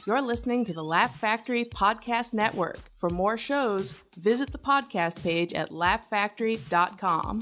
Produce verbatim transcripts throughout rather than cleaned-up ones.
You're listening to the Laugh Factory Podcast Network. For more shows, visit the podcast page at laugh factory dot com.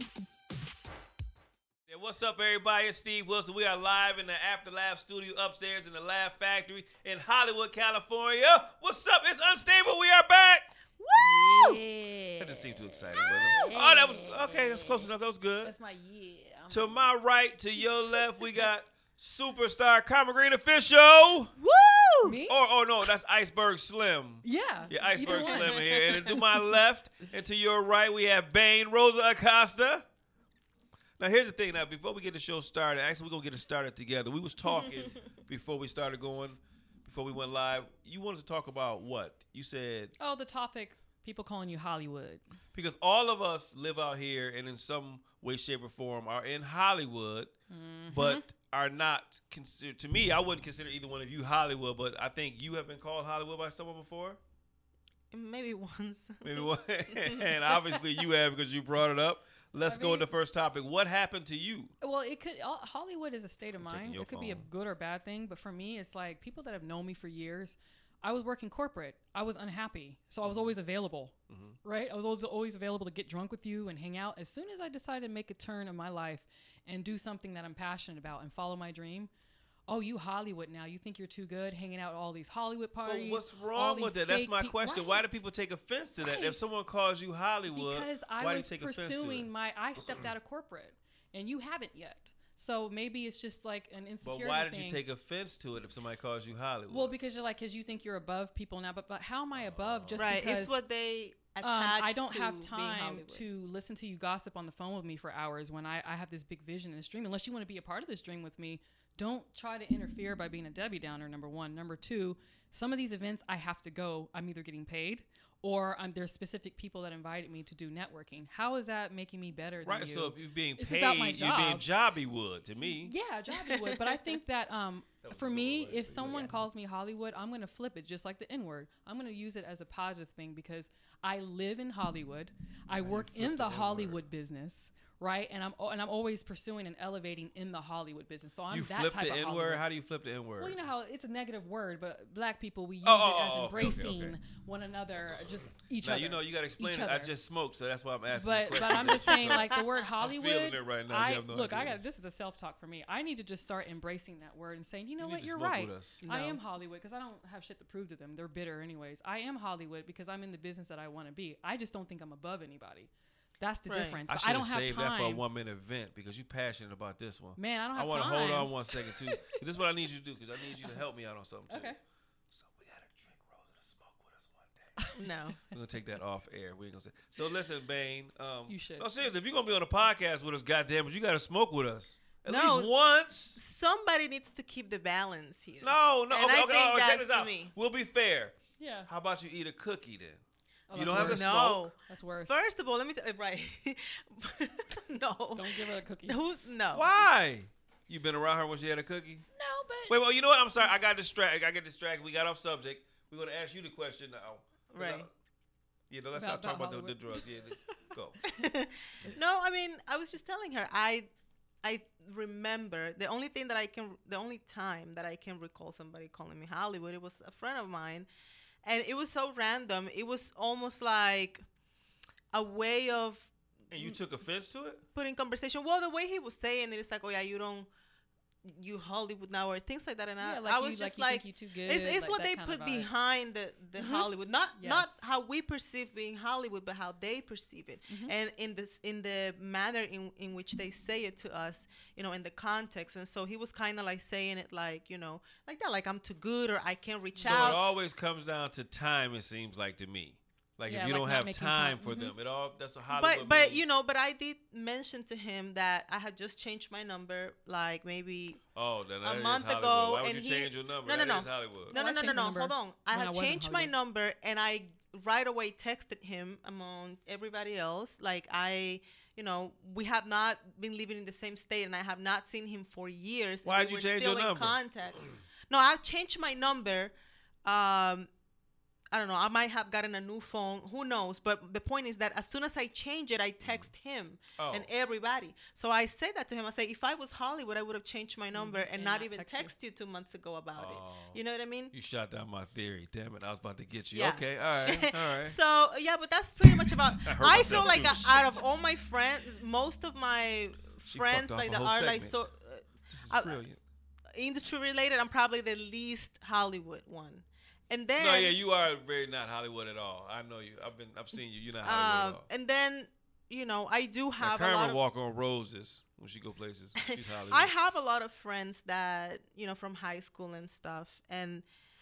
Yeah, what's up, everybody? It's Steve Wilson. We are live in the After Laugh studio upstairs in the Laugh Factory in Hollywood, California. What's up? It's Unstable. We are back. Woo! Yeah. That didn't seem too exciting, was it? Oh, that was, okay, that's close enough. That was good. That's my yeah. I'm To my right, to your left, we got superstar Common Green Official. Woo! Me? Or, oh, no, that's Iceberg Slim. Yeah. Yeah, Iceberg either one. Slim here. And then to my left and to your right, we have Bane Rosa Acosta. Now, here's the thing. Now, before we get the show started, actually, we're going to get it started together. We was talking before we started going, before we went live. You wanted to talk about what? You said... Oh, the topic, people calling you Hollywood. Because all of us live out here and in some way, shape, or form are in Hollywood, Mm-hmm. but are not considered... To me, I wouldn't consider either one of you Hollywood, but I think you have been called Hollywood by someone before? Maybe once. Maybe one. And obviously you have because you brought it up. Let's I go mean- to the first topic. What happened to you? Well, it could. uh, Hollywood is a state of I'm taking mind. your It could be a phone. good or bad thing, but for me, it's like people that have known me for years. I was working corporate. I was unhappy, so I was always available. Mm-hmm. Right? I was always always available to get drunk with you and hang out. As soon as I decided to make a turn in my life and do something that I'm passionate about and follow my dream. Oh, you Hollywood now. You think you're too good hanging out at all these Hollywood But parties. what's all wrong with these that? That's fake my pe- question. Why do Right. people take offense to that? Right. If someone calls you Hollywood, Because I why was do you take offense to pursuing it? my, I stepped out of corporate, and you haven't yet. So maybe it's just like an insecurity But why did thing. you take offense to it if somebody calls you Hollywood? Well, because you're like, because you think you're above people now. But, but how am I above just right. because It's what they um, attach I don't to have being time Hollywood. to listen to you gossip on the phone with me for hours when I, I have this big vision in this dream. Unless you want to be a part of this dream with me, don't try to interfere by being a Debbie Downer, number one. Number two, some of these events I have to go. I'm either getting paid or I'm, there's specific people that invited me to do networking. How is that making me better than right. you? So if you're being It's paid, about my you're being job. Jobbywood to me. Yeah, Jobby would. But I think that um, That was for a good me, one, right? if someone Yeah. calls me Hollywood, I'm going to flip it just like the N-word. I'm going to use it as a positive thing because I live in Hollywood. I work flip in the the N-word? Hollywood business, right? And I'm and I'm always pursuing and elevating in the Hollywood business. So I'm You that flip type the of N Hollywood. word. How do you flip the N word? Well, you know how it's a negative word, but black people, we use Oh, it oh, as oh, okay, okay, embracing okay. one another, just each now other. you know you got to explain each it. I other. just smoked, so that's why I'm asking. But you but I'm just saying, like the word I'm Hollywood. feeling it right now. I You have no look, I idea. got this is a self talk for me. I need to just start embracing that word and saying, you know You what, need to you're smoke right. with us. I No. am Hollywood because I don't have shit to prove to them. They're bitter anyways. I am Hollywood because I'm in the business that I want to be. I just don't think I'm above anybody. That's the Right. difference. I But should I have don't have saved that for a time. one minute event because you're passionate about this one. Man, I don't I have want to time. hold on one second too. 'Cause this is what I need you to do because I need you to help me out on something too. Okay. So we gotta drink Rosa to smoke with us one day. No. We're gonna take that off air. We ain't gonna say. So listen, Bane. Um, You should. No, seriously, if you're gonna be on a podcast with us, goddamn it, you gotta smoke with us at No. least once. Somebody needs to keep the balance here. No, no. And okay, I okay, think oh, check that's this out. me. We'll be fair. Yeah. How about you eat a cookie then? Oh, you that's don't have to worse. smoke. No. That's worse. First of all, let me tell right. no. Don't give her a cookie. Who's no? Why? You been around her when she had a cookie? No, but Wait, well, you know what? I'm sorry. I got distracted. I got distracted. We got off subject. We're gonna ask you the question now. 'Cause Right. I- yeah, no, let's About- not talk about about the, the drug. Hollywood. Yeah, the- go. No, I mean, I was just telling her. I, I remember the only thing that I can, the only time that I can recall somebody calling me Hollywood. It was a friend of mine, and it was so random. It was almost like a way of And you took offense to it? putting conversation. Well, the way he was saying it, it's like, oh yeah, you don't, you Hollywood now or things like that. And yeah, I, like I you, was just like, like, you think you too good. it's, it's like what that they kind of put vibe. behind the, the Mhm. Hollywood, not not Yes. how we perceive being Hollywood, but how they perceive it, Mhm. and in this in the manner in in which they say it to us, you know, in the context. And so he was kind of like saying it like, you know, like that, like I'm too good or I can't reach So it out. always comes down to time, it seems like to me. Like Yeah, if you like don't not have making time, time. for Mhm. them, it all that's what Hollywood But but means. you know, but I did mention to him that I had just changed my number, like maybe Oh, then that a is month Hollywood. ago, Why would and you he- change your number? No, no, That no. is Hollywood. No, Oh, no, I no, no, changed my no. number Hold on. I when I had wasn't changed my Hollywood. number, and I right away texted him among everybody else. Like I, you know, we have not been living in the same state, and I have not seen him for years. and Why'd we you were change still your in number? Contact. No, I've changed my number. Um, I don't know. I might have gotten a new phone. Who knows? But the point is that as soon as I change it, I text him Oh. and everybody. So I say that to him. I say, if I was Hollywood, I would have changed my number and, and not, not even text you. text you. two months ago about Oh. it. You know what I mean? You shot down my theory. Damn it. I was about to get you. Yeah. Okay. All right. All right. So yeah, but that's pretty much about. I hurt I myself feel like too. uh, out of all my friends, most of my She friends fucked off like a that whole are like segment. so uh, This is uh, brilliant. industry related. I'm probably the least Hollywood one. And then No, yeah, you are very not Hollywood at all. I know you. I've been, I've seen you. You're not Hollywood uh, at all. and then you know I do Like have a Carmen lot of. walk on roses when she go places. She's Hollywood. I have a lot of friends that you know from high school and stuff, and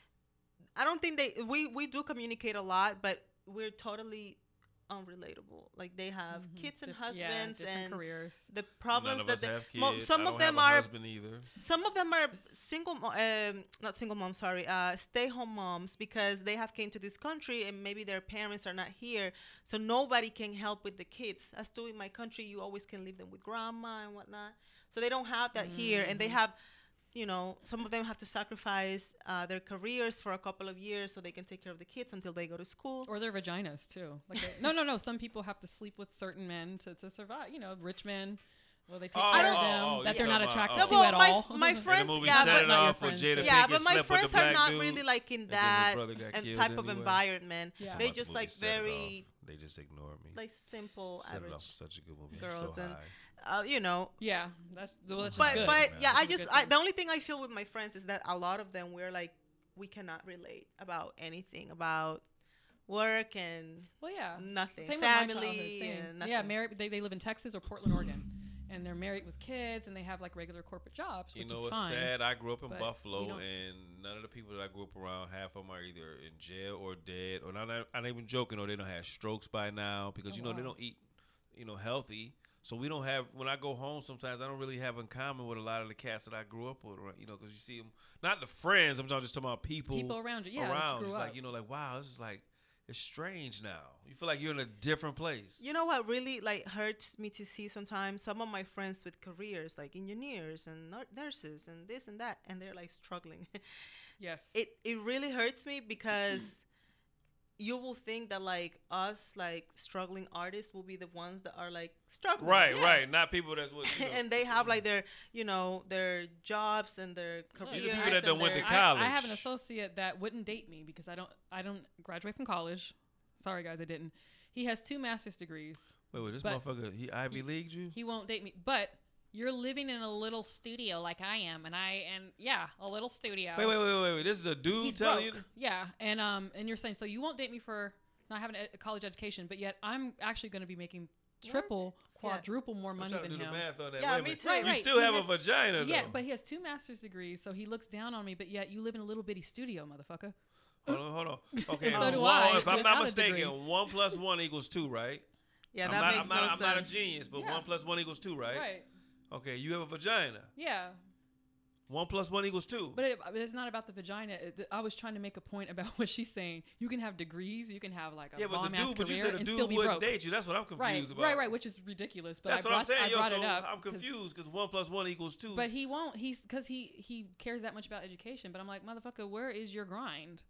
I don't think they we we do communicate a lot, but we're totally unrelatable. Like they have Mhm. kids and Dif- yeah, husbands different and careers. the None problems of that us they, have kids. mo- some I of don't them have a are husband either. some of them are single mo- um not single moms, sorry, uh stay home moms because they have came to this country and maybe their parents are not here, so nobody can help with the kids. As to in my country, you always can leave them with grandma and whatnot, so they don't have that here, and they Mhm. have, you know, some of them have to sacrifice uh, their careers for a couple of years so they can take care of the kids until they go to school. Or their vaginas too. Like they, no, no, no. Some people have to sleep with certain men to, to survive. You know, rich men. Well, they take Oh, care oh, of them oh, that you they're not talking about- attracted oh. to Well, at my- all. my In the friends- movie yeah, Set but- It Not your Off, where friends. Jada Yeah, Pinkett but my slept with friends the are black not dude, really like in and then his that brother got and killed type of anyway. environment. Yeah. They Watch the just movie like Set It Off. very They just ignore me. like simple Set It average, Off was such a good movie. girls so and- high. uh, you know. Yeah, that's well, that's just But good. but man. yeah, I That's a just good I, thing. the only thing I feel with my friends is that a lot of them we're like we cannot relate about anything about work and Well, yeah, s- nothing. Same with my Family childhood, same. and Yeah, nothing. married. They, they live in Texas or Portland, Oregon, and they're married with kids, and they have like regular corporate jobs, You which know is what's fine. sad? I grew up in but we Buffalo, don't- and none of the people that I grew up around, half of them are either in jail or dead, or not. I'm not even joking. Or they don't have strokes by now because Oh, you know they wow. don't eat, you know, healthy. So we don't have. When I go home, sometimes I don't really have in common with a lot of the cats that I grew up with. Right? You know, because you see them, not the friends. I'm just talking about people. People around you, yeah, that you around. grew It's up. like you know, like wow, this is like it's strange now. You feel like you're in a different place. You know what really like hurts me to see sometimes some of my friends with careers like engineers and nur- nurses and this and that, and they're like struggling. Yes. it it really hurts me because you will think that like us like struggling artists will be the ones that are like struggling, Right, Yeah. right. Not people that's what. You know, and they have like their you know their jobs and their No, careers. These are people I- that done and went to their- college. I, I have an associate that wouldn't date me because I don't I don't graduate from college. Sorry guys, I didn't. He has two master's degrees. Wait, wait, this but motherfucker, he Ivy he- Leagued you? He won't date me. But you're living in a little studio like I am, and I and yeah, a little studio. Wait, wait, wait, wait, wait. This is a dude He's telling broke. you. Yeah, and um, and you're saying so you won't date me for not having a, a college education, but yet I'm actually going to be making triple, Yeah. quadruple more I'm money trying to than do the him. math on that. Yeah, Wait a me minute. too. Right, You right. still He have has- a vagina, Yeah, though. but he has two master's degrees, so he looks down on me. But yet you live in a little bitty studio, motherfucker. Hold on, hold on. Okay, So do one- I, if I'm without not a degree. mistaken, one plus one equals two, right? yeah, I'm that not, makes I'm no not, I'm not a sense. genius, but Yeah. one plus one equals two, right? Right. Okay, you have a vagina. Yeah. One plus one equals two. But it, it's not about the vagina. It, I was trying to make a point about what she's saying. You can have degrees. You can have like a yeah, but bomb the ass dude, but you career said a and dude still be wouldn't broke. date you. That's what I'm confused Right, about. right, right. Which is ridiculous. But That's I what I'm brought, saying. I Yo, brought so it up. I'm 'cause- confused because one plus one equals two. But he won't. He's because he he cares that much about education. But I'm like, motherfucker, where is your grind?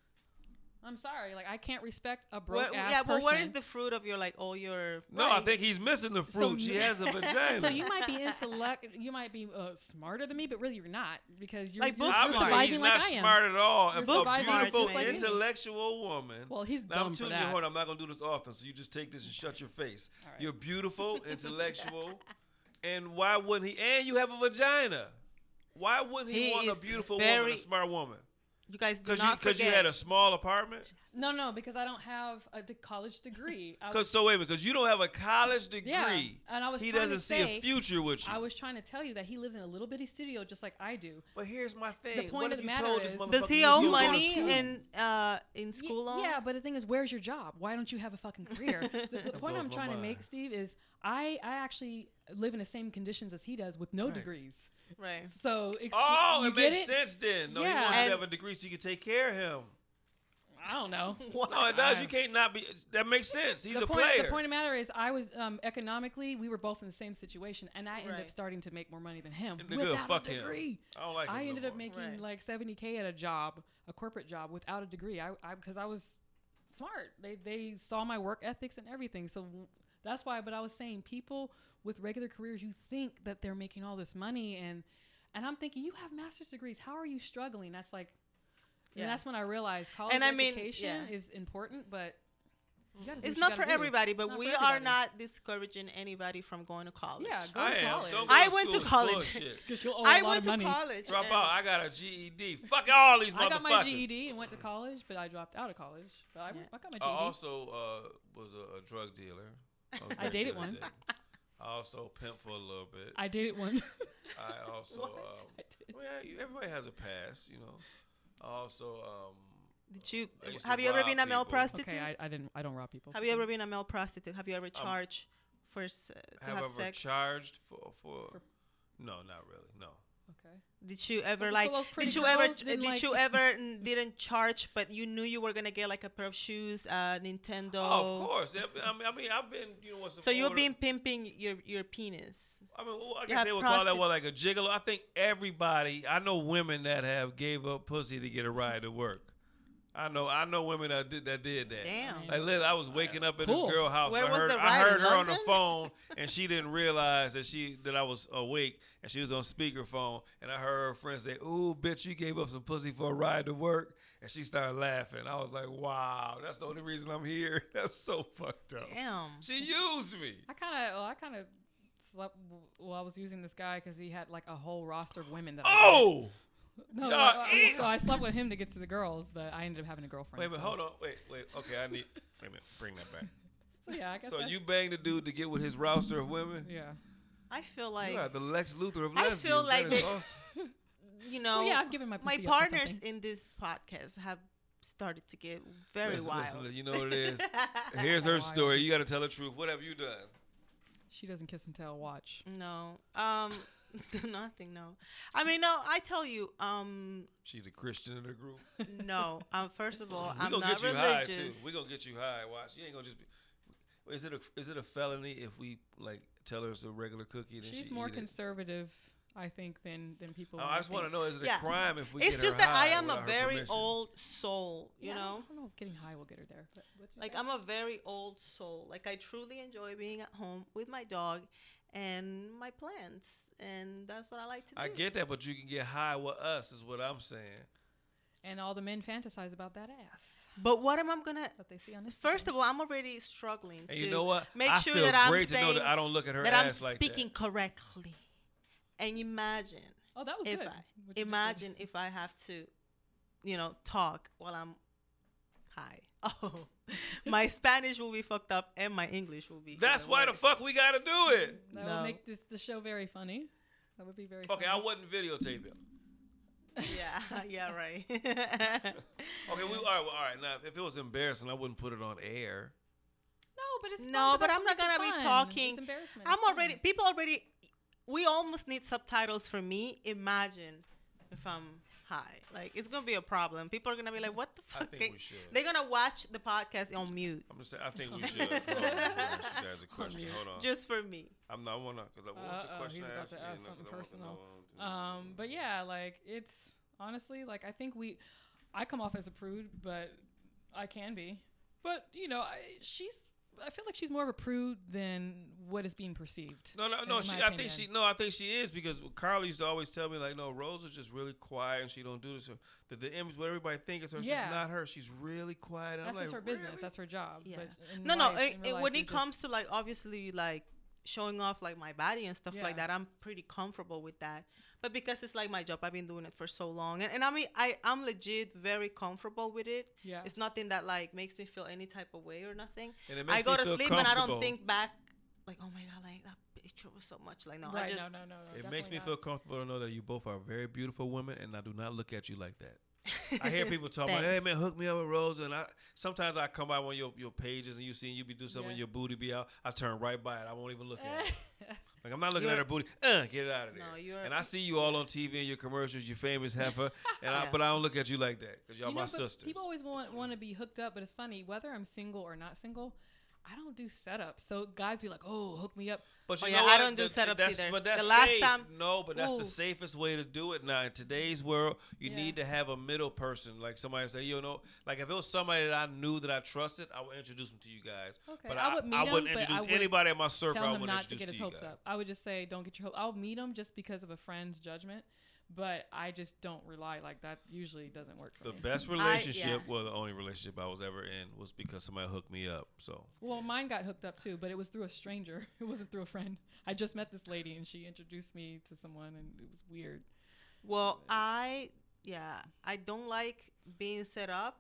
I'm sorry, like I can't respect a broke Where, ass yeah, person. but where is the fruit of your like all your? no, I right. think he's missing the fruit. she m- has a vagina. So you might be intellect, you might be uh, smarter than me, but really you're not because you're, Like you're, book you're Obviously, smart. he's surviving not like I am. smart at all. You're A surviving beautiful, just like me. intellectual woman. Well, he's Now, I'm dumb for telling you, that. hold on, I'm not gonna do this often, so you just take this and shut your face. All right. You're beautiful, intellectual, and why wouldn't he? And you have a vagina. Why wouldn't he, He want a is beautiful woman, very- a smart woman? You guys do Because you, not 'cause you forget. had a small apartment. No, no, because I don't have a de- college degree. I Because was, so wait a minute, because you don't have a college degree. yeah, and I was he trying doesn't to see say, a future with you. I was trying to tell you that he lives in a little bitty studio just like I do. But here's my thing. The point what of if the you matter told this is- motherfucker Does he you- owe you go to money school? in uh in Ye- school loans? Yeah, but the thing is, where's your job? Why don't you have a fucking career? the, the point blows I'm my trying to mind. make, Steve, is I I actually live in the same conditions as he does with no Right. degrees. right. So ex- Oh, you it get makes it? sense then. No, he Yeah. wanted And- to have a degree so you could take care of him. I don't know. No, it does. You can't not be. That makes sense. He's the a point, player. The point of the matter is, I was um, economically, we were both in the same situation, and I ended Right. up starting to make more money than him And the good, without fuck a him. degree. I don't like. him I no ended up more. making Right. like seventy K at a job, a corporate job, without a degree. I, I because I was smart. They they saw my work ethics and everything. So that's why. But I was saying, people with regular careers, you think that they're making all this money, and and I'm thinking, you have master's degrees. How are you struggling? That's like, Yeah. and that's when I realized college And I mean, education yeah. is important, but you gotta do It's what you not gotta for do. everybody, but Not we for are everybody. not discouraging anybody from going to college. Yeah, go I to am. college. Don't go I to went to school. It's college. bullshit. Because you'll owe I a lot went of to money. college. Drop and- out. I got a G E D. Fuck all these motherfuckers. I got my G E D and went to college, but I dropped out of college. But I, Yeah. I got my G I E D. also uh, was a, a drug dealer. was I very dated good at one. dating. I also pimped for a little bit. I dated one. I also, What? um, I did. well, yeah, you, everybody has a past, you know. I also, um, Did you I used to have you ever rob been a male people. prostitute? Okay, I, I didn't. I don't rob people. Have you ever been a male prostitute? Have you ever charged for s- uh, to have have, ever sex? charged for, for, For- no, not really, no. Okay. Did you ever so like? those pretty Did you ever? girls Did didn't like- you ever n- didn't charge, but you knew you were gonna get like a pair of shoes, uh, Nintendo? Oh, of course. Yeah, I mean, I mean, I've been, you know, what's So you've been pimping your your penis. I mean, well, I You guess have they would call that prosti- what, like a gigolo. I think everybody. I know women that have gave up pussy to get a ride to work. I know, I know women that did that. Did that. Damn. Like, lit- I was waking up in Cool. this girl house. Where I was heard, the I ride, heard in her on the London? phone, and she didn't realize that she that I was awake, and she was on speakerphone. And I heard her friend say, "Ooh, bitch, you gave up some pussy for a ride to work," and she started laughing. I was like, "Wow, that's the only reason I'm here. That's so fucked up." Damn. She used me. I kind of. Well, I kind of slept. Well, I was using this guy because he had like a whole roster of women that. I dated. Oh. No, Y'all I- I- eat. so I slept with him to get to the girls, but I ended up having a girlfriend. Wait a minute, so. hold on. Wait, wait. Okay, I need. Wait a minute. Bring that back. So yeah, I guess. So that's- you banged the dude to get with his roster of women? Yeah. I feel like You are the Lex Luthor of I lesbians. feel like That is they- awesome. you know. So yeah, I've given my my pussy up for partners something. in this podcast have started to get very Listen, wild. listen, listen, you know what it is? Here's her Wild. story. You got to tell the truth. What have you done? She doesn't kiss and tell. Watch. No. Um nothing, no. I mean, no, I tell you, um She's a Christian in the group. no. Um first of all, we I'm gonna not get you religious. high too. We gonna get you high. Watch. You ain't gonna just be. Is it a is it a felony if we like tell her it's a regular cookie? Then She's she more eat it? conservative, I think, than than people. Oh, might I just want to think. know: is it a Yeah. crime if we It's get just her that I high am a without her very permission? old soul, you Yeah, know? I don't know if getting high will get her there. But what you Like say? I'm a very old soul. Like I truly enjoy being at home with my dog and my plants, and that's what I like to do. I get that, but you can get high with us, is what I'm saying. And all the men fantasize about that ass. But what am I gonna? That they see on First Instagram. of all, I'm already struggling And to you know what? make I sure feel that I'm great to know saying that I don't look at her that I'm ass like speaking that. correctly. And imagine, Oh, that was if good. I What you just did. imagine if I have to, you know, talk while I'm high. Oh, my Spanish will be fucked up and my English will be. That's even why the worse. fuck we gotta do it. That No. would make this the show very funny. That would be very. Okay, I funny. wouldn't videotape it. Yeah, yeah, right. Okay, we all right. Well, all right. Now, if it was embarrassing, I wouldn't put it on air. No, but it's No, fun, but that's I'm what not makes it gonna be fun. talking- It's embarrassment. I'm It's fun. already. People already. We almost need subtitles for me. Imagine if I'm high. Like it's gonna be a problem. People are gonna be like, "What the I fuck?" think we should. They're gonna watch the podcast on mute I'm just saying. I think we should. Hold on, let me ask you guys a question. mute. Hold on. just for me. I'm not one because what's the Uh-oh, question? he's I about asked to you? ask No, something 'cause I want- personal. no, I want to- Um, but yeah, like it's honestly like I think we, I come off as a prude, but I can be. But you know, I, she's. I feel like she's more of a prude than what is being perceived. No, no, in no. my She, I think opinion. she, no, I think she is because Carly used to always tell me like, no, Rose is just really quiet and she don't do this. So that the image, what everybody thinks is her, Yeah. she's not her. She's really quiet. And That's I'm just like, her business. really? That's her job. Yeah. But in No, no. life- It, in it, real life, when you're it comes just- to like obviously like showing off like my body and stuff like Yeah. that, I'm pretty comfortable with that. But because it's like my job, I've been doing it for so long, and, and I mean, I I'm legit very comfortable with it. yeah, It's nothing that like makes me feel any type of way or nothing. And it makes I go me to feel sleep and I don't comfortable. think back like, oh my god, like that picture was so much. Like no, right. I just no, no, no, no. It makes me definitely feel not. comfortable to know that you both are very beautiful women, and I do not look at you like that. I hear people talk about, hey Thanks. man, hook me up with Rosa, and I sometimes I come by one of your, your pages and you see you be do something, Yeah. your booty be out. I turn right by it. I won't even look at it. Like I'm not looking You're- at her booty. Uh, get it out of there. No, you're- and I see you all on T V in your commercials, your famous heifer, and I, Yeah. but I don't look at you like that because y'all You my know, but sisters. People always want want to be hooked up, but it's funny whether I'm single or not single. I don't do setups, so guys be like, "Oh, hook me up." But you Oh, know yeah, I what? don't do The- setups that's, either. But that's The last safe. time- no, but that's the Ooh. safest way to do it now. In today's world, you Yeah. need to have a middle person, like somebody say, you know, like if it was somebody that I knew that I trusted, I would introduce them to you guys. Okay, but I would meet I him, wouldn't but I introduce would anybody in my circle. I Tell him wouldn't not to introduce get his you hopes guys. up. I would just say, "Don't get your hopes." I'll meet him just because of a friend's judgment, but I just don't rely like that. Usually doesn't work for The me. best I- relationship, yeah. well, the only relationship I was ever in was because somebody hooked me up. So Well, mine got hooked up too, but it was through a stranger. It wasn't through a friend. I just met this lady and she introduced me to someone, and it was weird. Well, I yeah, I don't like being set up,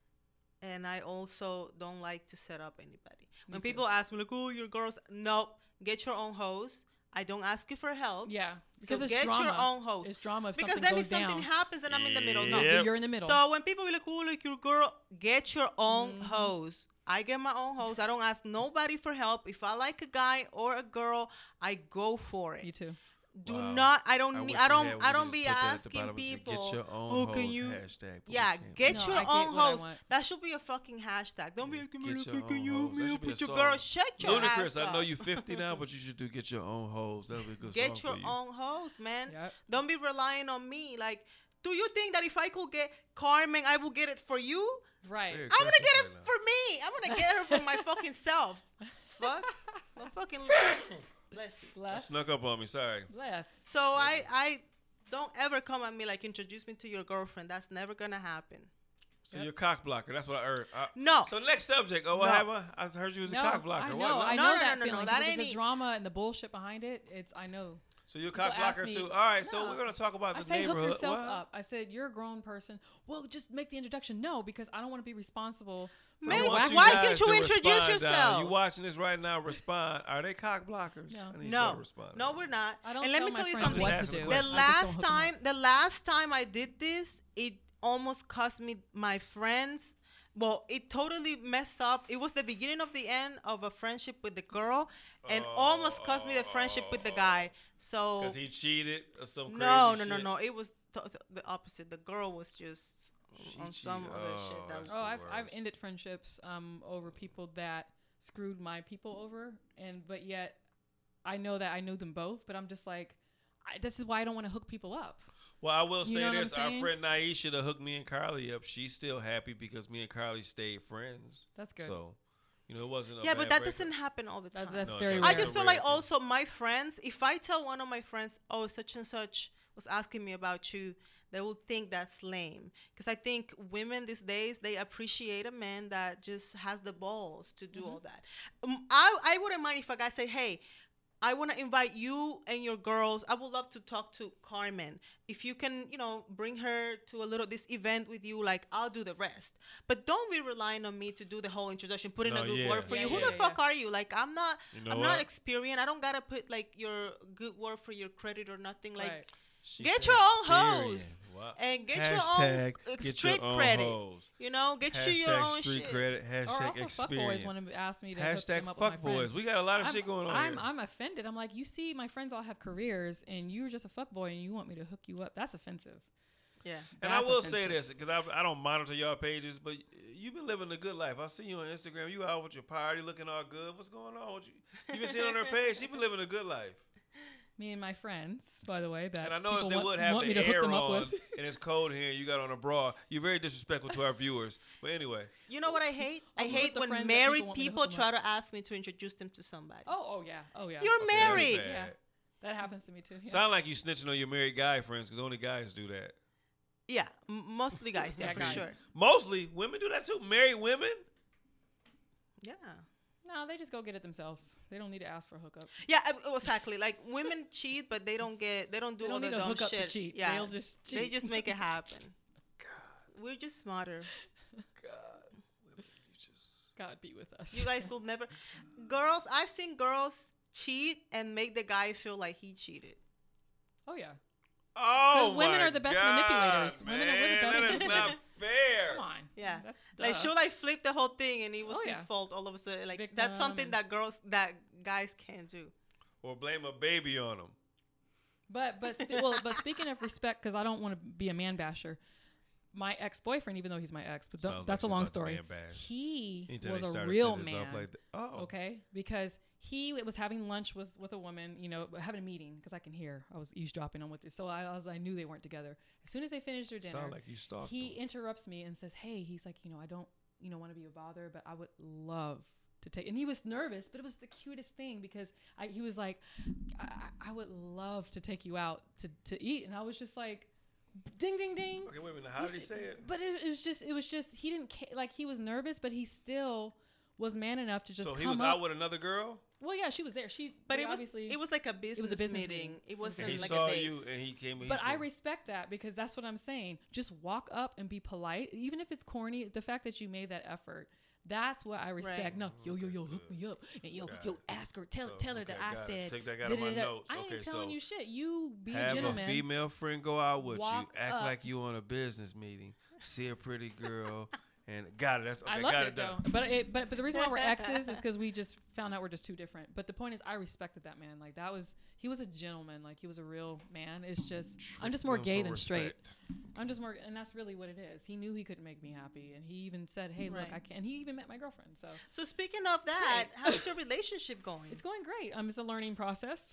and I also don't like to set up anybody. Me When too. people ask me like, "Oh, your girls," no, get your own host. I don't ask you for help. Yeah, because So it's get drama. your own host. It's drama if Because something then goes if something down. happens, then I'm in the middle. No. Yep. You're in the middle. So when people be like, "Oh, like your girl," get your own Mhm. host. I get my own host. I don't ask nobody for help. If I like a guy or a girl, I go for it. Me too. Do Wow. not. I don't. I need, wish I we don't. had- we I could don't just be put that at the asking bottom and say, people. Get your own "Oh, can host you?" hashtag, but we Yeah, can't. get No, your I get own what I host. want. That should be a fucking hashtag. Don't be Yeah, like, get "Look, your can own you host." That me should be a put your song. girl?" Shut your Ludacris, ass I know up. you fifty now, but you should do get your own host. That would be a good Get song your for you. own host, man. Yep. Don't be relying on me. Like, do you think that if I could get Carmen, I will get it for you? Right. Hey, I'm gonna aggressive get it right now. for me. I'm gonna get her for my fucking self. Fuck. No fucking. Bless you. That Bless. snuck up on me. Sorry. Bless. So I, I don't ever come at me like introduce me to your girlfriend. That's never gonna happen. So Yep. you're a cock blocker. That's what I heard. Uh, No. So next subject. Oh, what No. happened? I heard you was a No, cock blocker. I know. What? I No, know no, that no, no, no, feeling. that 'cause of ain't the it. drama and the bullshit behind it. It's I know. So you're a People cock blocker ask me- too. All right. So No. we're gonna talk about I the say hook neighborhood. yourself What? up. I said you're a grown person. Well, just make the introduction. No, because I don't want to be responsible. For Man, I your want whack- you why guys can't you to introduce respond, Donna. yourself? You watching this right now? Respond. Are they cock blockers? No. I need you No, to respond. no, we're not. I don't and let tell me my tell you friends something. what Just to asking do. a The question. I just last don't hook 'em time, up. the last time I did this, it almost cost me my friends. Well, it totally messed up. It was the beginning of the end of a friendship with the girl, and almost cost me the friendship with the guy. So Because he cheated or some crazy no, no, no, shit? no. It was to- to- the opposite. The girl was just She on some cheated. other Oh, shit. That that's was the Oh, I've I've worst. ended friendships um over people that screwed my people over, and but yet I know that I knew them both, but I'm just like, I, this is why I don't want to hook people up. Well, I will You say know what I'm this: our saying? friend Naisha that hooked me and Carly up. She's still happy because me and Carly stayed friends. That's good. So, you know, it wasn't. A yeah, bad but that breakup. doesn't happen all the time. That's, that's No, very it's rare. I just feel like Breakup. also my friends, if I tell one of my friends, oh, such and such was asking me about you, they will think that's lame. Because I think women these days, they appreciate a man that just has the balls to do Mhm. all that. Um, I, I wouldn't mind if a guy say, hey, I want to invite you and your girls. I would love to talk to Carmen. If you can, you know, bring her to a little this event with you, like I'll do the rest. But don't be relying on me to do the whole introduction, put in No, a good yeah. word for Yeah, you. yeah, Who the yeah, fuck yeah. are you? Like I'm not. You know I'm what? not experienced. I don't gotta put like your good word for your credit or nothing. Like Right. She get said your own Experian. hoes. Wow. and get Hashtag your own uh, get street your own credit. hoes. You know, get Hashtag you your own street shit. credit. Or Hashtag also, fuckboys experience. want to ask me to hook Hashtag them up with my fuckboys. friends. We got a lot of I'm, shit going on I'm, here. I'm offended. I'm like, you see, my friends all have careers, and you're just a fuckboy, and you want me to hook you up. That's offensive. Yeah. And I That's will say offensive. this because I, I don't monitor y'all pages, but you've been living a good life. I see you on Instagram. You out with your party, looking all good. What's going on with you? You been seeing on her page. She been living a good life. Me and my friends, by the way, that And I know people if they want, would have want me the to hook air them up on with. and it's cold here and you got on a bra, you're very disrespectful to our viewers. But anyway, You know what I hate? I I'm with hate the when friends that married people want me to people hook 'em try up. to ask me to introduce them to somebody. Oh, oh yeah, oh yeah. You're okay, that's married. bad. Yeah. That happens to me too. Yeah. Sound like you snitching on your married guy friends because only guys do that. Yeah, m- mostly guys. Yeah, Yeah, for guys. sure. Mostly women do that too. Married women. Yeah. No, they just go get it themselves. They don't need to ask for a hookup. Yeah, I- exactly. Like women cheat, but they don't get. They don't do They all don't the need to dumb hook up shit. to cheat. Yeah, They'll just cheat. they just make it happen. We're just smarter. God, women, you just. God be with us. You guys will never. Girls, I've seen girls cheat and make the guy feel like he cheated. Oh yeah. Oh, women my are the best God, manipulators. Women are- we're the man. best Let us- we not fair. Come on. Yeah. That's Like, duh. should I flip the whole thing and it was Oh, his yeah. fault all of a sudden? Like, Victim that's something and- that girls, that guys can't do. Or blame a baby on him. But but spe- well, but speaking of respect, because I don't want to be a man basher. My ex-boyfriend, even though he's my ex, but th- Sounds that's like a long she's about to story. man bash. He Anytime was they a start real sentence man. off like that- oh. Okay, because he was having lunch with with a woman, you know, having a meeting because I can hear. I was eavesdropping on what, they, so I, I was I knew they weren't together. As soon as they finished their dinner, Sound like you stalked he him. interrupts me and says, "Hey," he's like, "You know, I don't, you know, want to be a bother, but I would love to take." And he was nervous, but it was the cutest thing because I, he was like, I, "I would love to take you out to to eat," and I was just like, "Ding, ding, ding." Okay, wait a minute. How did he say it? But it, it was just, it was just, he didn't ca- like he was nervous, but he still was man enough to just So come he was up. out with another girl? Well, yeah, she was there. She, But they it was obviously it was like a business, business meeting. meeting. It Okay. wasn't And he like saw a date. you and he came. He But I said- respect that because that's what I'm saying. Just walk up and be polite, even if it's corny. The fact that you made that effort, that's what I respect. Right. No, yo, yo, yo, Okay, hook good. me up, and yo, Got yo, it. ask her, tell, So, tell her okay, that I got it. said. Take that out of my da-da-da-da. notes. I ain't Okay, telling so you shit. You be a have gentleman. a female friend go out with Walk you, act up. like you on a business meeting, see a pretty girl, and got it. That's okay. I love got it, it though. done. But it, but but the reason why we're exes is because we just found out we're just too different. But the point is, I respected that man. Like that was he was a gentleman. Like he was a real man. It's just I'm just more Treat gay them than for straight. respect. I'm just more, and that's really what it is. He knew he couldn't make me happy, and he even said, "Hey, look, Right. I can." And he even met my girlfriend, so So speaking of that, great. how's your relationship going? it's going great. Um, it's a learning process.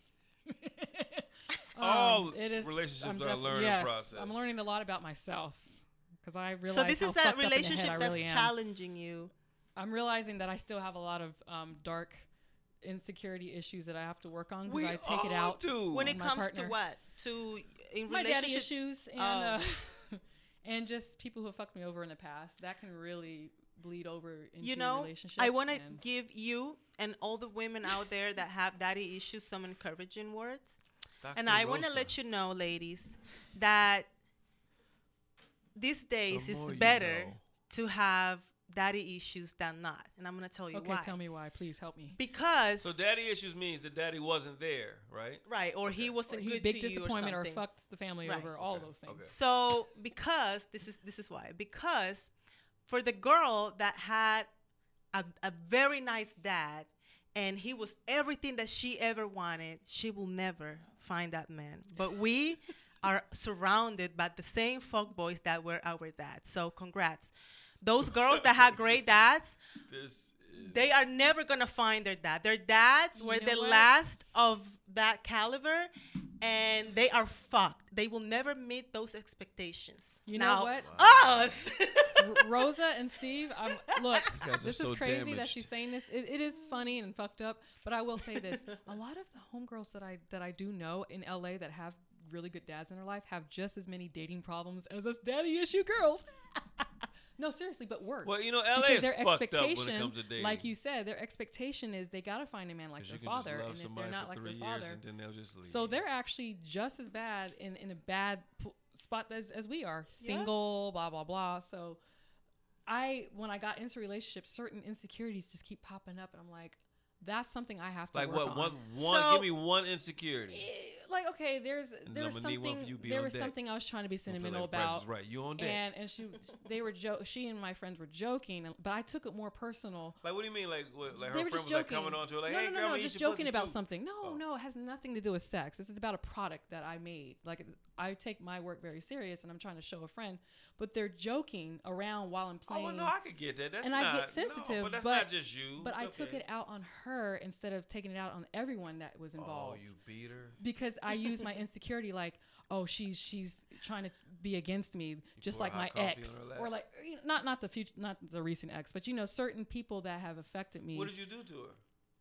All Um, it is. relationships I'm are a defi- learning yes, process. I'm learning a lot about myself because I realize So this how is that fucked up in the head relationship I that's really am. challenging you. I'm realizing that I still have a lot of um, dark insecurity issues that I have to work on because We I take it all out. do. When it my comes partner. to what? To in My daddy relationship. issues and Oh. uh, and just people who have fucked me over in the past. That can really bleed over into You know, a relationship. I want to and- give you and all the women out there that have daddy issues some encouraging words. And I want to let you know, ladies, that these days The it's more you better know. to have daddy issues than not. And I'm going to tell you Okay, why. tell me why. Please help me. Because, So daddy issues means that daddy wasn't there, right? right, or he Okay. wasn't He good big to you or disappointment or, something. fucked the family Right. over. All Okay, those things. okay. So because this is this is why because for the girl that had a, a very nice dad and he was everything that she ever wanted, she will never find that man. But we are surrounded by the same fuck boys that were our dads. So congrats. Those girls that had great dads, This is, they are never gonna find their dad. Their dads You were know the what? last of that caliber, and they are fucked. They will never meet those expectations. You know now, what? Us. R- Rosa and Steve, I'm, look, guys are this so is crazy that damaged. she's saying this. It, it is funny and fucked up, but I will say this: a lot of the homegirls that I that I do know in L A that have really good dads in their life have just as many dating problems as us daddy issue girls. No, seriously, but worse. Well, you know, L A Because is their fucked up when it expectation, comes to dating. like you said, their expectation is they gotta find a man like 'Cause their you can father, just love and if somebody they're not for like three their years father, and then they'll just leave. so they're actually just as bad in, in a bad p- spot as, as we are. Single, blah, blah, blah. So I, when I got into relationships, certain insecurities just keep popping up. And I'm like, that's something I have to like work what? on. One, one. So- give me one insecurity. Eh, Like, okay, there's there was I'ma need one something for you, be there on was deck. something I was trying to be Don't play sentimental like Price about. is Right, you on deck. And and she they were jo- she and my friends were joking, but I took it more personal. Like, what do you mean? Like, what, like They her were friend just was like joking. coming on to her, like, no, hey, no, no, girl, no, we just eat your joking pussy about too. something. No, Oh. no, it has nothing to do with sex. This is about a product that I made. Like I take my work very serious, and I'm trying to show a friend, but they're joking around while I'm Oh, playing. well, no, I could get that. That's and not, I get no, sensitive, but that's but, not just you. but I took Okay. it out on her instead of taking it out on everyone that was involved. Oh, you beat her. Because I use my insecurity like, oh, she's she's trying to t- be against me, just pour like hot my coffee ex, on her lap. or like you know, not not the future, not the recent ex, but you know, certain people that have affected me. What did you do to her?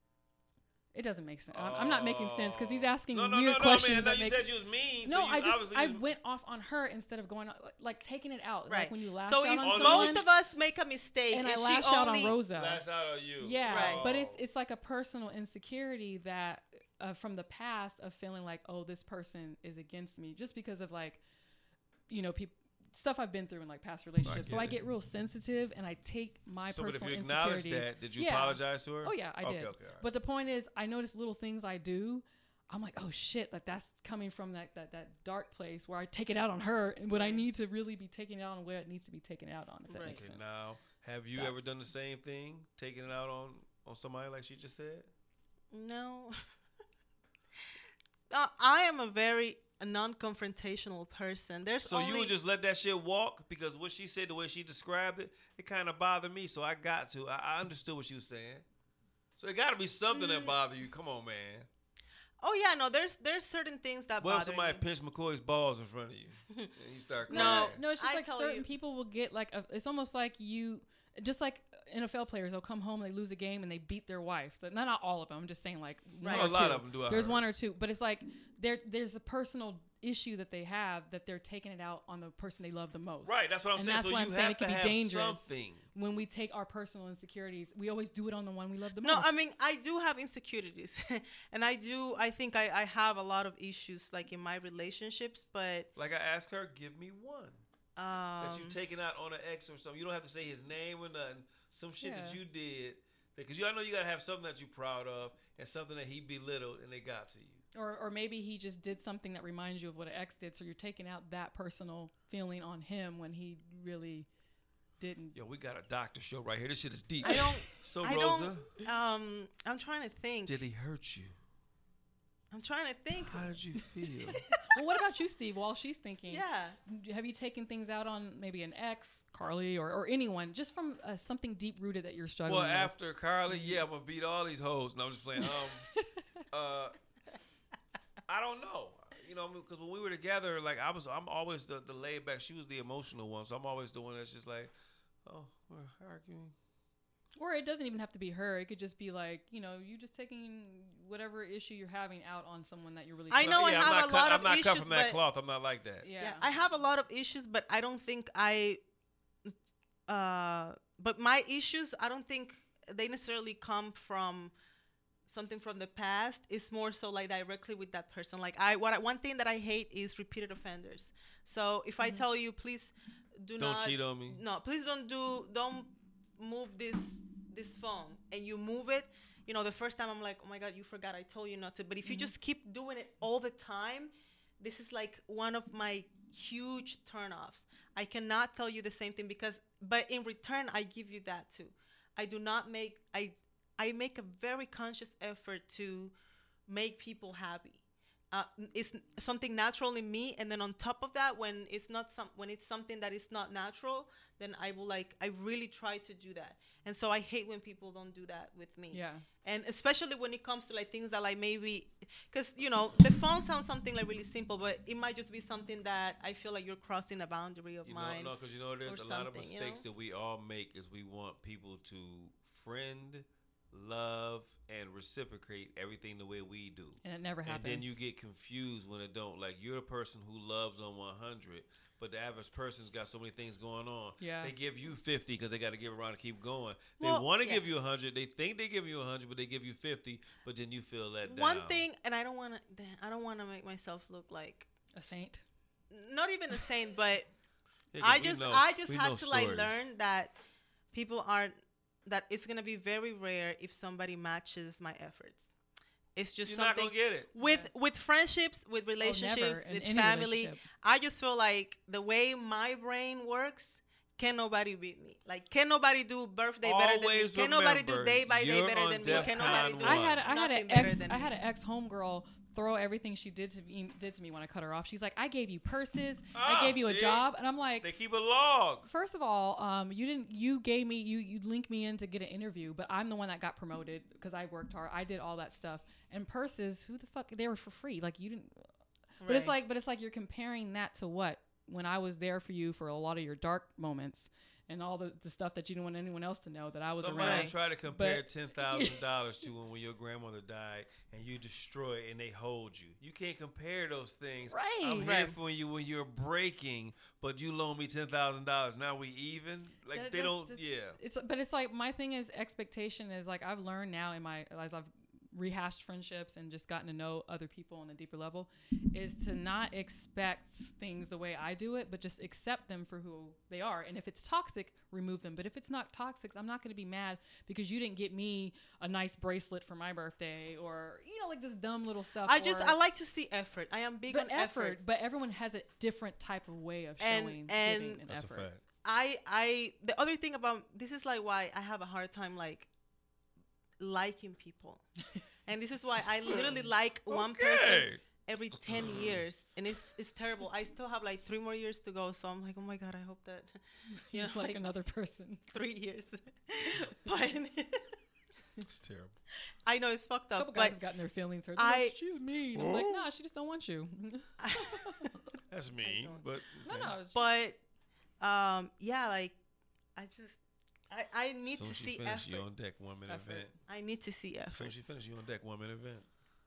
It doesn't make sense. I'm, I'm not making sense because he's asking no, no, weird no, no, questions I mean, I that know you make. said you was mean. No, so you I just obviously I was- went off on her instead of going like, like taking it out, Right. like when you lash So out if on Oh, no, someone. both of us make a mistake and and, I she lash out only on Rosa. lash out on you. Yeah, Right. but it's Oh. it's like a personal insecurity that uh, from the past of feeling like, oh, this person is against me just because of like, you know, people stuff I've been through in like past relationships. so get I it. get real sensitive and I take my So, but if personal you acknowledge insecurities. that, did you Yeah. apologize to her? Oh yeah, I okay, did. Okay, all right. But the point is, I notice little things I do. I'm like, oh shit, like that's coming from that that that dark place where I take it out on her, and what I need to really be taking it out on where it needs to be taken out on. If that Right. makes Okay, sense. now, have you That's- ever done the same thing, taking it out on on somebody like she just said? No. uh, I am a very non-confrontational person. There's So only you would just let that shit walk? Because what she said, the way she described it, it kind of bothered me. So I got to. I, I understood what she was saying. So it got to be something that Mm. bothered you. Come on, man. Oh yeah, no. There's there's certain things that What if bother somebody me. pinch McCoy's balls in front of you and you start No, crying? no, it's just I like tell certain you- people will get like a, it's almost like you, just like N F L players, they'll come home, they lose a game, and they beat their wife. Not not all of them. I'm just saying like one Right. or A lot two. of them do. I There's heard. one or two, but it's like there there's a personal issue that they have that they're taking it out on the person they love the most. Right, that's what I'm And saying. that's So why you I'm saying have it can to be have dangerous. something. When we take our personal insecurities, we always do it on the one we love the No, most. I mean I do have insecurities, and I do. I think I, I have a lot of issues like in my relationships, but Like I asked her, give me one um, that you taking out on an ex or something. You don't have to say his name or nothing. Some shit that Yeah. you did. Because you, I know you gotta have something that you're proud of and something that he belittled and they got to you. Or, or maybe he just did something that reminds you of what an ex did, so you're taking out that personal feeling on him when he really didn't. Yo, we got a doctor show right here. This shit is deep. I don't. So I Rosa, don't. Um, I'm trying to think. did he hurt you? I'm trying to think. How did you feel? Well, what about you, Steve? While she's thinking, Yeah. have you taken things out on maybe an ex, Carly, or, or anyone, just from uh, something deep rooted that you're struggling Well, with? after Carly, yeah, I'm gonna beat all these hoes. No, I'm just playing. Um, uh, I don't know. You know, because when we were together, like I was, I'm always the, the laid back. She was the emotional one, so I'm always the one that's just like, oh, we're arguing. Or it doesn't even have to be her. It could just be like, you know, you just taking whatever issue you're having out on someone that you're really. I know I yeah, have I'm not a cut, lot I'm of not cut issues, from that but- cloth. I'm not like that. Yeah. Yeah, I have a lot of issues, but I don't think I. Uh, but my issues, I don't think they necessarily come from something from the past. It's more so like directly with that person. Like I, what I, one thing that I hate is repeated offenders. So if I tell you, please do Don't not cheat on me. No, please don't do don't move this this phone, and you move it. You know, the first time I'm like, oh my god, you forgot. I told you not to. But if you just keep doing it all the time, this is like one of my huge turnoffs. I cannot tell you the same thing because, but in return, I give you that too. I do not make I I make a very conscious effort to make people happy. Uh, it's something natural in me, and then on top of that, when it's not some when it's something that is not natural, then I will like I really try to do that. And so I hate when people don't do that with me. Yeah. And especially when it comes to like things that like maybe, because you know the phone sounds something like really simple, but it might just be something that I feel like you're crossing a boundary of You know, mine. no, because you know, there's or a lot of something, you mistakes know? that we all make is we want people to friend, love, and reciprocate everything the way we do. And it never happens. And then you get confused when it don't. Like you're the person who loves on one hundred, but the average person's got so many things going on. Yeah. They give you fifty because they got to give around and keep going. They Well, want to yeah. give you one hundred. They think they give you one hundred, but they give you fifty. But then you feel let down. One thing, and I don't want to, I don't want to make myself look like a saint. not even a saint, but Yeah, 'cause I we just know- I just we had know to like stories. learn that people aren't that it's gonna be very rare if somebody matches my efforts. It's just You're not something gonna get it. with with friendships, with Oh, never relationships, in with any family. relationship. I just feel like the way my brain works, can nobody beat me. Like can nobody do birthday better than me? Always Can nobody do remember, day by day you're better on than me? DEF Can CON nobody do I had I had nothing an better ex than I me? had an ex homegirl throw everything she did to me did to me when I cut her off. She's like, I gave you purses, Ah, I gave you a see? job, and I'm like, They keep a log. first of all, um, you didn't you gave me you you linked me in to get an interview, but I'm the one that got promoted because I worked hard. I did all that stuff. And purses, who the fuck? They were for free. Like you didn't. But it's Right. like but it's like you're comparing that to what when I was there for you for a lot of your dark moments and all the, the stuff that you didn't want anyone else to know that I was Somebody around. try to compare But- ten thousand dollars to when, when your grandmother died and you destroy it and they hold you. You can't compare those things. Right. I'm here Right. for you when you're breaking, but you loan me ten thousand dollars. Now we even. Like That- they that's- don't. that's- Yeah. It's but it's like my thing is expectation is like I've learned now in my as I've rehashed friendships and just gotten to know other people on a deeper level is to not expect things the way I do it, but just accept them for who they are. And if it's toxic, remove them. But if it's not toxic, I'm not going to be mad because you didn't get me a nice bracelet for my birthday or, you know, like this dumb little stuff. I just, or, I like to see effort. I am big but on effort. effort. But everyone has a different type of way of And- showing and- giving an That's effort. a fact. I, I, the other thing about, this is like why I have a hard time like liking people. And this is why I literally like one person Okay. every ten years, and it's it's terrible. I still have like three more years to go, so I'm like, oh my god, I hope that you know, like like another person. three years. But It's terrible. I know it's fucked A up. couple guys But have gotten their feelings hurt. I- They're like, she's mean. I'm like, Oh. nah, she just don't want you. That's mean, don't. but no, okay. no. It's but um, yeah, like I just I I need Soon to as she see finish, effort. you on deck one minute Effort. event. I need to see As soon effort. as she finish, you on deck one minute event.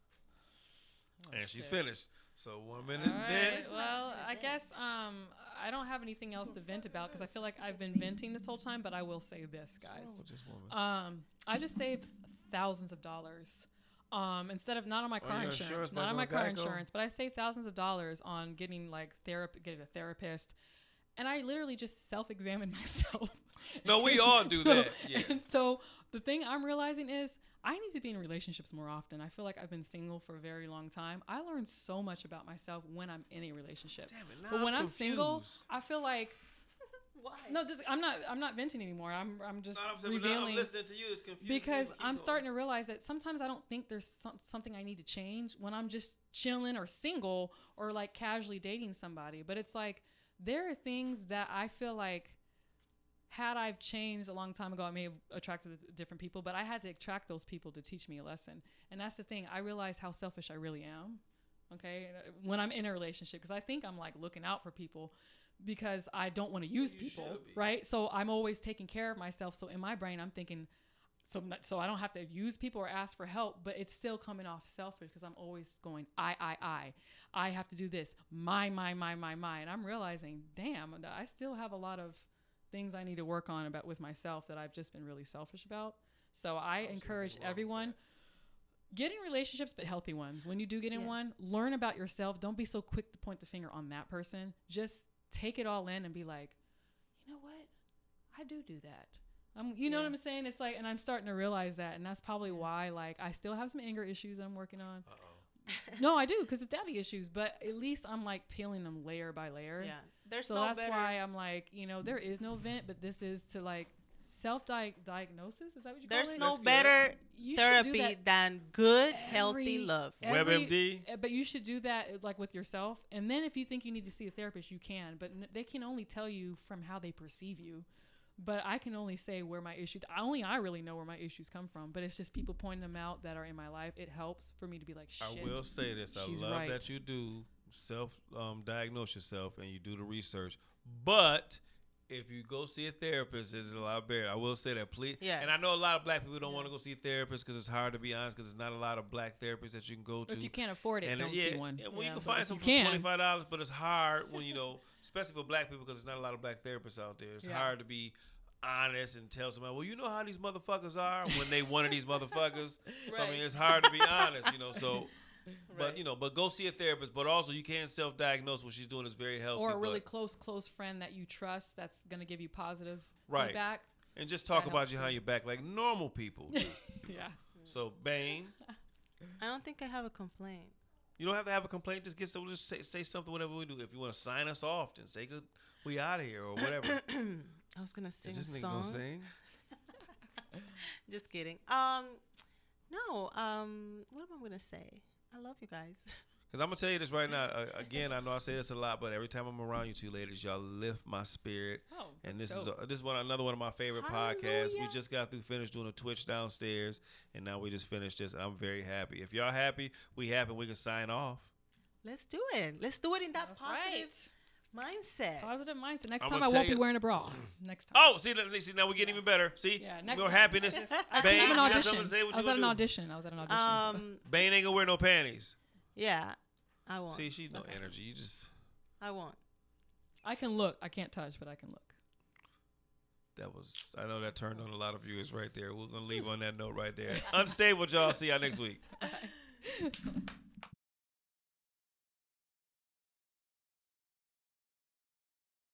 Oh, And she's shit. finished. So one All minute right. event. Well, I guess um, I don't have anything else to vent about because I feel like I've been venting this whole time. But I will say this, Oh, guys. just one minute. Um, I just saved thousands of dollars. Um, instead of not on my On car your insurance, insurance by not on my going car Geico? insurance, but I saved thousands of dollars on getting like therapy, getting a therapist, and I literally just self-examined myself. No, we all do So- that. Yeah. And so the thing I'm realizing is I need to be in relationships more often. I feel like I've been single for a very long time. I learn so much about myself when I'm in a relationship. Damn it, now But when I'm, single, confused. I feel like Why? no, this, I'm not. I'm not venting anymore. I'm. I'm just No, I'm, saying, but now I'm revealing listening to you. It's confusing. because Keep I'm going. starting to realize that sometimes I don't think there's some, something I need to change when I'm just chilling or single or like casually dating somebody. But it's like there are things that I feel like had I changed a long time ago, I may have attracted different people, but I had to attract those people to teach me a lesson. And that's the thing. I realize how selfish I really am. Okay. When I'm in a relationship, because I think I'm like looking out for people because I don't want to use You people. should be. Right. So I'm always taking care of myself. So in my brain, I'm thinking, so, so I don't have to use people or ask for help, but it's still coming off selfish because I'm always going, I, I, I, I have to do this. My, my, my, my, my. And I'm realizing, damn, I still have a lot of things I need to work on about with myself that I've just been really selfish about. So I Don't see encourage anything wrong with everyone, get in relationships, but healthy ones. When you do get in Yeah. one, learn about yourself. Don't be so quick to point the finger on that person. Just take it all in and be like, you know what? I do do that. Um, you know Yeah. what I'm saying? It's like, and I'm starting to realize that, and that's probably why, like, I still have some anger issues I'm working on. Uh-oh. No, I do, because it's daddy issues, but at least I'm like peeling them layer by layer. Yeah, there's So no that's better. why I'm like, you know, there is no vent, but this is to like self-diagnosis. Is that what you There's call it? no That's good. better You should do therapy that than good, healthy every- love. every- WebMD? uh, But you should do that uh, like with yourself. And then if you think you need to see a therapist, you can. But n- they can only tell you from how they perceive you. But I can only say where my issues, I- only I really know where my issues come from. But it's just people pointing them out that are in my life. It helps for me to be like, shit. I will say this. I she's love right. that you do self um, diagnose yourself and you do the research. But if you go see a therapist, it's a lot better. I will say that, please. Yeah. And I know a lot of black people don't want to go see a therapist because it's hard to be honest because there's not a lot of black therapists that you can go to. If you can't afford it, and don't yeah, see one. yeah, well, Yeah, you can but find if some you for can- twenty-five dollars, but it's hard when you know, especially for black people because there's not a lot of black therapists out there. It's Yeah. hard to be honest and tell somebody, well, you know how these motherfuckers are when they one of these motherfuckers. So I mean, Right. it's hard to be honest, you know. So, but Right. you know, but go see a therapist. But also, you can't self-diagnose. What she's doing is very healthy. Or a really but- close, close friend that you trust that's going to give you positive Right. feedback. and just talk that about helps you too. behind your back like normal people do. Yeah. So, Bane, I don't think I have a complaint. you don't have to have a complaint. Just get so just say, say something. Whatever we do. If you want to sign us off, then say good. We out of here or whatever. I was gonna sing Is this a nigga song. gonna sing? Just kidding. Um, no. Um, what am I gonna say? I love you guys. Because I'm going to tell you this right now. Uh, again, I know I say this a lot, but every time I'm around you two ladies, y'all lift my spirit. Oh, And that's this dope. is a, this is one another one of my favorite podcasts. We Hallelujah. just got through finished doing a Twitch downstairs, and now we just finished this. And I'm very happy. If y'all happy, we happy. We can sign off. Let's do it. Let's do it in that That's positive mindset. Positive mindset. Next I'm time gonna I tell won't be you- wearing a bra. Next time. Oh, see, that- see now we're getting even better. See, Yeah, next more time. happiness. I Bane, came you an got audition. something to say? What I you was at gonna an do? audition. I was at an audition. so- Um, Bane ain't gonna wear no panties. yeah, I won't. See, she no Okay. energy. You just I won't. I can look. I can't touch, but I can look. that was. I know that turned on a lot of viewers right there. We're gonna leave on that note right there. Unstable, y'all. See y'all next week. Bye.